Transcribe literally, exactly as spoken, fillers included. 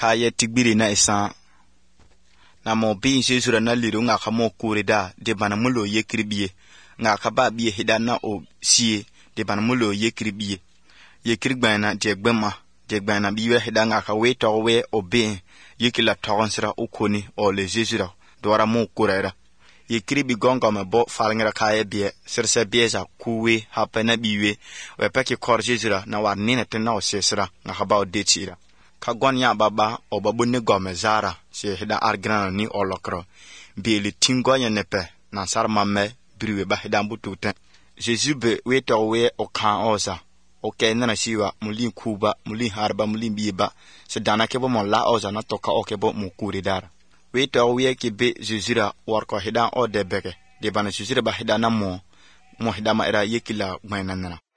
kaya tigbiri na isa na mo bin Jesu na liru nga ka mo kurida de banamulo yekribiye nga ka ba biye hidana o sie de banamulo yekribiye yekrigbaina de gbema de gbana biwe hidanga ka we to we obe yekila tawonsra ukoni o le Jesu ra dora mo kurera yekribi gonga ma bo falngra kaya biye sirse bieza kuwe hapana biwe we peke kor Jesu ra na war nina tena o sesra nga ka ba o detira ka gonya baba o babu ne gome zara se hida argrana ni olokro beli tingo ya nepe na sarma me briwe ba hida mbututen Jesu be we to we o kan oza o ke na shiwa muli kuba muli harba muli biba se dana ke bo mo la oza na toka o ke bo mu kuridara we to we ke be Jesu ra war ko hida o de beke de bana Jesu ba hida na mo mo hida ma era yekila gwenana